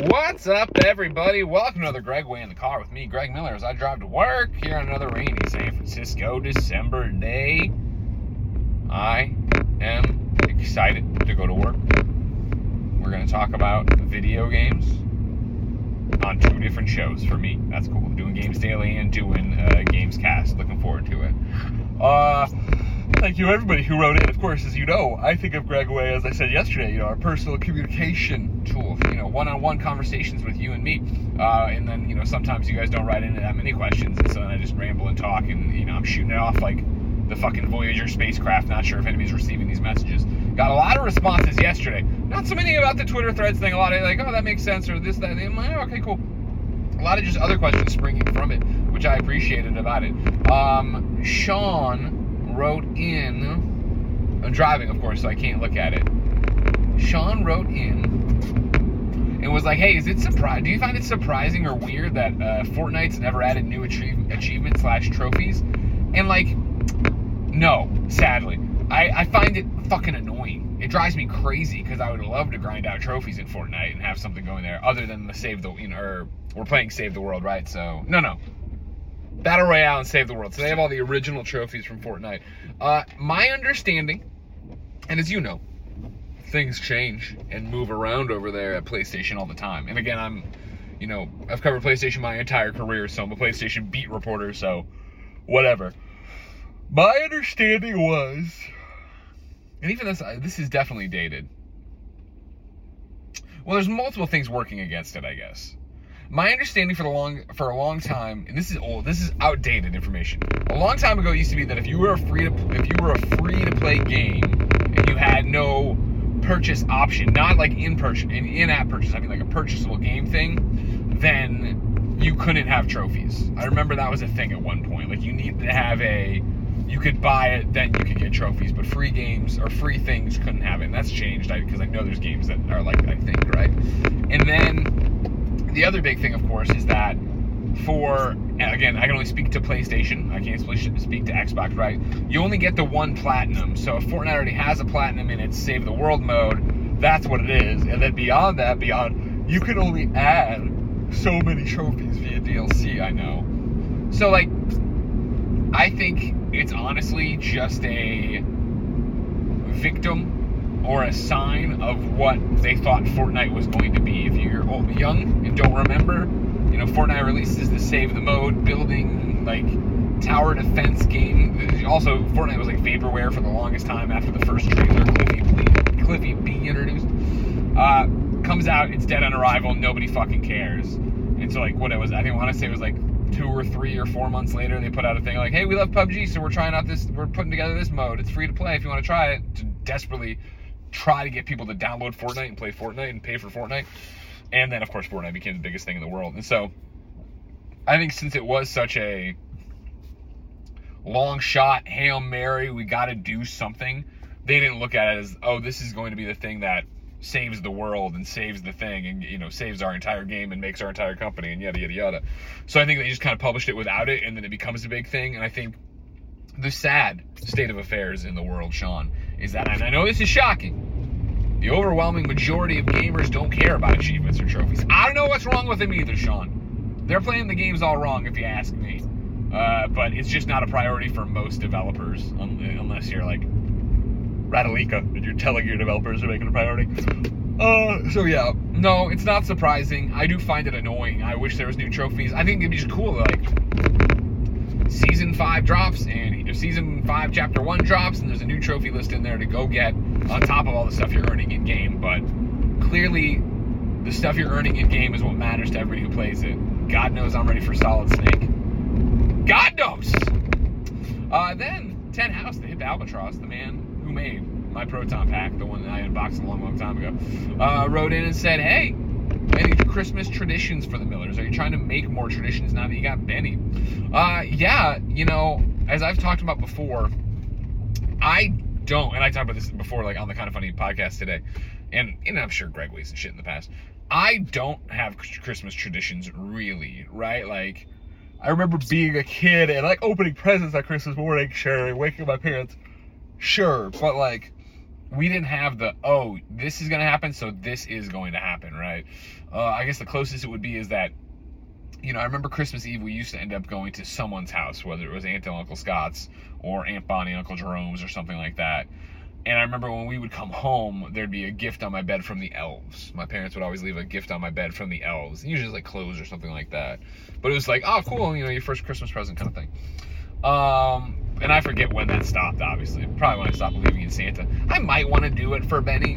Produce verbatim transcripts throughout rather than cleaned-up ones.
What's up, everybody? Welcome to another Greg Way in the Car with me, Greg Miller, as I drive to work here on another rainy San Francisco December day. I am excited to go to work. We're going to talk about video games on two different shows for me. That's cool. I'm doing Games Daily and doing uh, Games Cast. Looking forward to it. Uh... Thank you, everybody who wrote in. Of course, as you know, I think of Greg Way, as I said yesterday, you know, our personal communication tool, you know, one-on-one conversations with you and me. Uh, and then, you know, sometimes you guys don't write into that many questions, and so then I just ramble and talk, and, you know, I'm shooting it off like the fucking Voyager spacecraft, not sure if anybody's receiving these messages. Got a lot of responses yesterday. Not so many about the Twitter threads thing, a lot of like, oh, that makes sense, or this, that, and I'm like, oh, okay, cool. A lot of just other questions springing from it, which I appreciated about it. Um, Sean wrote in, I'm driving, of course, so I can't look at it. Sean wrote in and was like, hey, is it surprising? Do you find it surprising or weird that uh, Fortnite's never added new achieve- achievements slash trophies? And like, no, sadly. I, I find it fucking annoying. It drives me crazy because I would love to grind out trophies in Fortnite and have something going there other than the save the, you know, or we're playing Save the World, right? So, no, no. Battle Royale and Save the World. So they have all the original trophies from Fortnite. Uh, my understanding, and as you know, things change and move around over there at PlayStation all the time. And again, I'm, you know, I've covered PlayStation my entire career, so I'm a PlayStation beat reporter, so whatever. My understanding was, and even this, this is definitely dated. Well, there's multiple things working against it, I guess. My understanding for the long for a long time, and this is old, this is outdated information. A long time ago, it used to be that if you were a free to if you were a free to play game and you had no purchase option, not like in purchase, in in-app purchase, I mean like a purchasable game thing, then you couldn't have trophies. I remember that was a thing at one point. Like you needed to have a, you could buy it, then you could get trophies, but free games or free things couldn't have it. And that's changed because I, I know there's games that are like that, I think, right? And then the other big thing, of course, is that for, again, I can only speak to PlayStation. I can't speak to Xbox, right? You only get the one platinum. So if Fortnite already has a platinum in its Save the World mode, that's what it is. And then beyond that, beyond, you can only add so many trophies via D L C, I know. So, like, I think it's honestly just a victim or a sign of what they thought Fortnite was going to be. If you're old, young and don't remember, you know, Fortnite releases the Save the Mode, building, like, tower defense game. Also, Fortnite was, like, vaporware for the longest time after the first trailer, Cliffy B, Cliffy B introduced. Uh, comes out, it's dead on arrival, nobody fucking cares. And so, like, what it was, I think I want to say it was, like, two or three or four months later, they put out a thing like, hey, we love P U B G, so we're trying out this, we're putting together this mode. It's free to play if you want to try it. To desperately try to get people to download Fortnite and play Fortnite and pay for Fortnite. And then, of course, Fortnite became the biggest thing in the world. And so, I think since it was such a long shot, Hail Mary, we got to do something, they didn't look at it as, oh, this is going to be the thing that saves the world and saves the thing and, you know, saves our entire game and makes our entire company and yada, yada, yada. So I think they just kind of published it without it, and then it becomes a big thing. And I think the sad state of affairs in the world, Sean, is that, and I know this is shocking, the overwhelming majority of gamers don't care about achievements or trophies. I don't know what's wrong with them either, Sean. They're playing the games all wrong, if you ask me. Uh, but it's just not a priority for most developers, un- unless you're like Radalika, and you're telling your developers to make it a priority. Uh, so yeah, no, it's not surprising. I do find it annoying. I wish there was new trophies. I think it'd be just cool, like, Season five drops, and if Season five Chapter one drops, and there's a new trophy list in there to go get, on top of all the stuff you're earning in-game. But clearly, the stuff you're earning in-game is what matters to everybody who plays it. God knows I'm ready for Solid Snake. God knows! Uh, then, Ten House, the hip Albatross, the man who made my Proton Pack, the one that I unboxed a long, long time ago, uh, wrote in and said, hey, any Christmas traditions for the Millers? Are you trying to make more traditions now that you got Benny? Uh, yeah, you know, as I've talked about before, I don't, and I talked about this before, like, on the Kind of Funny podcast today, and, and I'm sure Greg Ways and shit in the past. I don't have Christmas traditions, really, right? Like, I remember being a kid and, like, opening presents on Christmas morning, sure, waking up my parents, sure, but, like, we didn't have the, oh, this is going to happen, so this is going to happen, right? Uh, I guess the closest it would be is that, you know, I remember Christmas Eve, we used to end up going to someone's house, whether it was Aunt and Uncle Scott's or Aunt Bonnie and Uncle Jerome's or something like that. And I remember when we would come home, there'd be a gift on my bed from the elves. My parents would always leave a gift on my bed from the elves. Usually like clothes or something like that. But it was like, oh, cool, you know, your first Christmas present kind of thing. Um, and I forget when that stopped, obviously. Probably when I stopped believing in Santa. I might want to do it for Benny.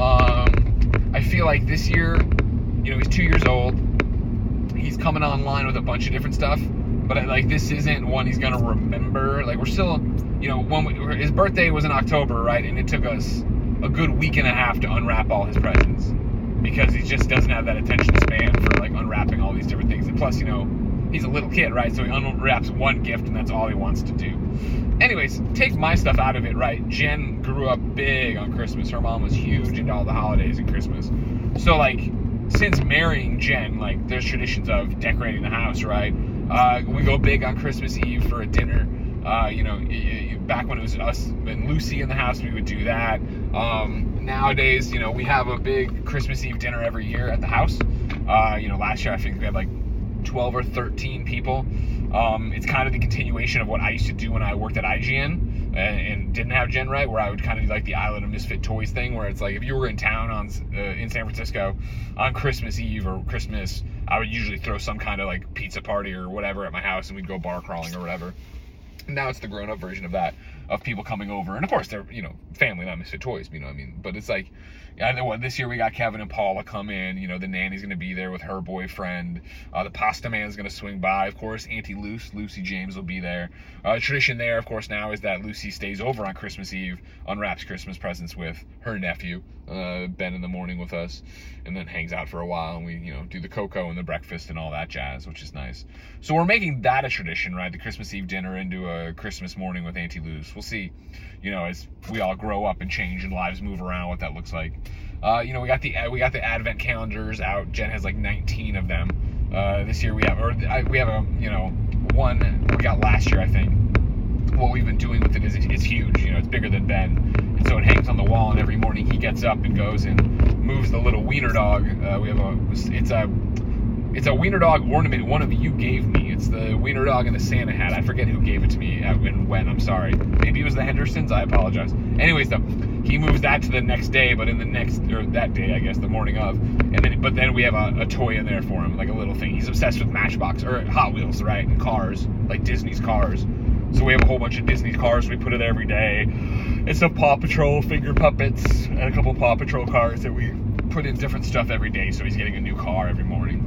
Um, I feel like this year, you know, he's two years old. He's coming online with a bunch of different stuff, but I, like this isn't one he's gonna remember. Like we're still, you know, when we, his birthday was in October, right? And it took us a good week and a half to unwrap all his presents because he just doesn't have that attention span for like unwrapping all these different things. And plus, you know, he's a little kid, right? So he unwraps one gift and that's all he wants to do. Anyways, take my stuff out of it, right? Jen grew up big on Christmas. Her mom was huge into all the holidays and Christmas. So like, since marrying Jen, like, there's traditions of decorating the house, right? Uh, we go big on Christmas Eve for a dinner. Uh, you know, back when it was us and Lucy in the house, we would do that. Um, nowadays, you know, we have a big Christmas Eve dinner every year at the house. Uh, you know, last year I think we had like twelve or thirteen people. Um, it's kind of the continuation of what I used to do when I worked at I G N. And, and didn't have Jen right, where I would kind of do like the Island of Misfit Toys thing, where it's like if you were in town on uh, in San Francisco on Christmas Eve or Christmas, I would usually throw some kind of like pizza party or whatever at my house, and we'd go bar crawling or whatever. Now it's the grown-up version of that, of people coming over, and of course they're, you know, family, not Misfit Toys, you know what I mean? But it's like, I know what, this year we got Kevin and Paula come in, you know, the nanny's gonna be there with her boyfriend, uh, the pasta man's gonna swing by, of course, Auntie Luce, Lucy James will be there. Uh, tradition there, of course, now is that Lucy stays over on Christmas Eve, unwraps Christmas presents with her nephew, uh, Ben in the morning with us, and then hangs out for a while, and we, you know, do the cocoa and the breakfast and all that jazz, which is nice. So we're making that a tradition, right? The Christmas Eve dinner into a Christmas morning with Auntie Luce. We'll see, you know, as we all grow up and change and lives move around, what that looks like. Uh, you know, we got the we got the Advent calendars out. Jen has like nineteen of them. Uh, this year we have, or we have a, you know, one we got last year, I think. What we've been doing with it is it's huge. You know, it's bigger than Ben, and so it hangs on the wall. And every morning he gets up and goes and moves the little wiener dog. Uh, we have a, it's a. It's a wiener dog ornament one of you gave me. It's the wiener dog in the Santa hat. I forget who gave it to me and when. I'm sorry. Maybe it was the Hendersons. I apologize. Anyways, though, he moves that to the next day, but in the next, or that day, I guess, the morning of. And then, but then we have a, a toy in there for him, like a little thing. He's obsessed with Matchbox, or Hot Wheels, right? And cars, like Disney's cars. So we have a whole bunch of Disney cars. We put it every day. It's some Paw Patrol finger puppets and a couple Paw Patrol cars that we put in different stuff every day. So he's getting a new car every morning.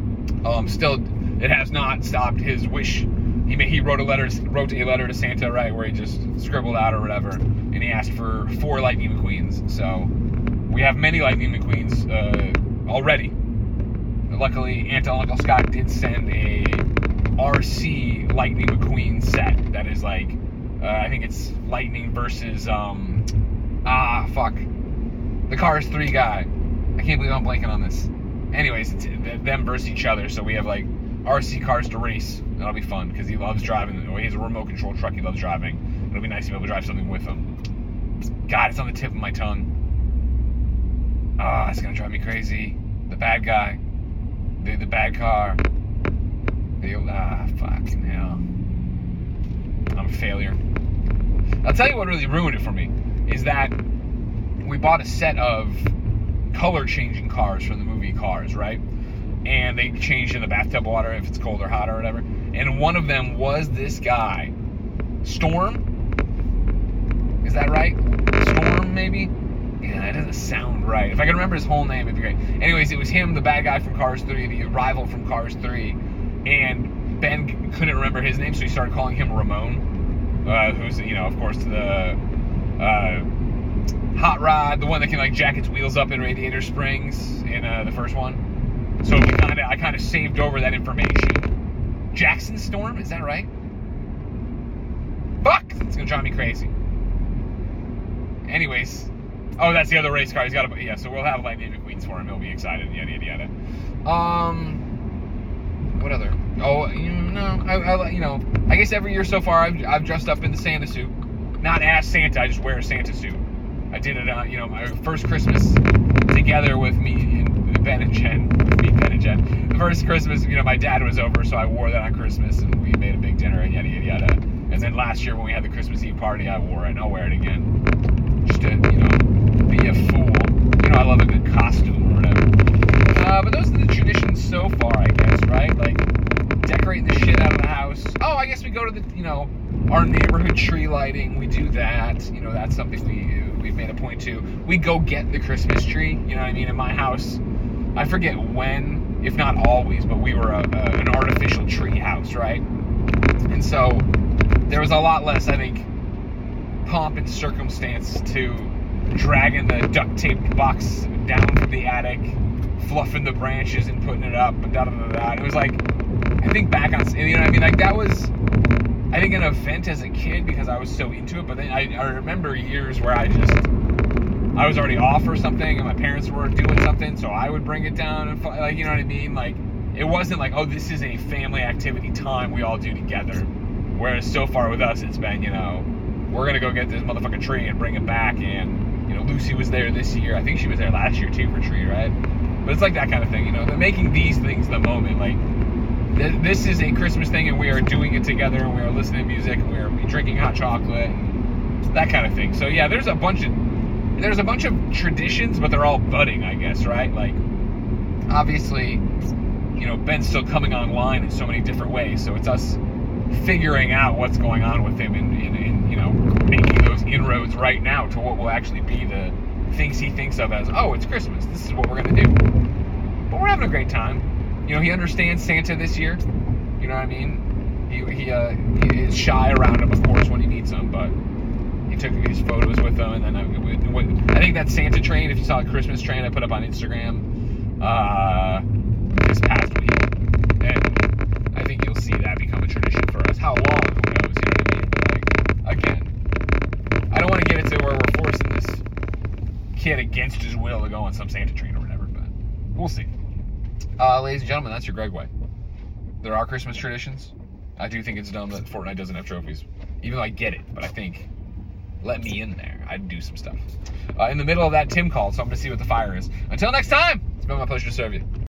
Um, still, it has not stopped his wish. He made, he wrote a letter, wrote a letter to Santa, right, where he just scribbled out or whatever, and he asked for four Lightning McQueens. So we have many Lightning McQueens uh, already. Luckily, Aunt and Uncle Scott did send a R C Lightning McQueen set that is like, uh, I think it's Lightning versus um, ah fuck, the Cars three guy. I can't believe I'm blanking on this. Anyways, it's them versus each other, so we have like R C cars to race. That'll be fun because he loves driving. He has a remote control truck he loves driving. It'll be nice to be able to drive something with him. God, it's on the tip of my tongue. Ah, oh, it's gonna drive me crazy. The bad guy, the the bad car. The ah, fucking hell. I'm a failure. I'll tell you what really ruined it for me is that we bought a set of color changing cars from the movie Cars, right? And they changed in the bathtub water if it's cold or hot or whatever. And one of them was this guy, Storm. Is that right? Storm, maybe? Yeah, it doesn't sound right. If I could remember his whole name, it'd be great. Anyways, it was him, the bad guy from Cars three, the rival from Cars three. And Ben couldn't remember his name, so he started calling him Ramon, uh, who's, you know, of course, the uh, hot rod, the one that can like jack its wheels up in Radiator Springs in uh, the first one. So we kind of, I kind of saved over that information. Jackson Storm, is that right? Fuck, it's gonna drive me crazy. Anyways, oh, that's the other race car. He's got a, yeah. So we'll have Lightning McQueens for him. He'll be excited. Yada yada yada. Um, what other? Oh, you know, I, I, you know, I guess every year so far I've, I've dressed up in the Santa suit. Not as Santa, I just wear a Santa suit. I did it on, you know, my first Christmas together with me and Ben and Jen. Me, Ben and Jen. The first Christmas, you know, my dad was over, so I wore that on Christmas, and we made a big dinner and yada yada yada. And then last year when we had the Christmas Eve party, I wore it, and I'll wear it again. Just to, you know, be a fool. You know, I love a good costume or whatever. Uh, but those are the traditions so far, I guess, right? Like, decorating the shit out of the house. Oh, I guess we go to the, you know, our neighborhood tree lighting. We do that. You know, that's something we, we've made a point to. We go get the Christmas tree. You know what I mean? In my house, I forget when, if not always, but we were a, a, an artificial tree house, right? And so there was a lot less, I think, pomp and circumstance to dragging the duct taped box down from the attic, fluffing the branches and putting it up, and da da da da. It was like, I think back on, you know what I mean? Like, that was, I think, an event as a kid because I was so into it. But then I, I remember years where I just, I was already off or something, and my parents were doing something, so I would bring it down and, like, you know what I mean? Like, it wasn't like, oh, this is a family activity time we all do together. Whereas so far with us, it's been, you know, we're gonna go get this motherfucking tree and bring it back. And, you know, Lucy was there this year. I think she was there last year too for tree, right? But it's like that kind of thing, you know. They're making these things the moment. Like, th- this is a Christmas thing, and we are doing it together, and we are listening to music, and we are drinking hot chocolate, and that kind of thing. So yeah, there's a bunch of there's a bunch of traditions, but they're all budding, I guess, right? Like, obviously, you know, Ben's still coming online in so many different ways, so it's us figuring out what's going on with him and, and, and you know, making those inroads right now to what will actually be the things he thinks of as, oh, it's Christmas, this is what we're going to do. But we're having a great time. You know, he understands Santa this year. You know what I mean? He, he, uh, he is shy around him, of course, when he meets him, but he took these photos with him, and then I, I think that Santa train, if you saw a Christmas train I put up on Instagram uh, this past week, and I think you'll see that become a tradition for us. How long? Who knows? You know what I mean? But, like, again, I don't want to get it to where we're forcing this kid against his will to go on some Santa train or whatever, but we'll see. Uh, ladies and gentlemen, that's your Greg Way. There are Christmas traditions. I do think it's dumb that Fortnite doesn't have trophies, even though I get it, but I think, let me in there. I'd do some stuff. Uh, in the middle of that, Tim called, so I'm going to see what the fire is. Until next time, it's been my pleasure to serve you.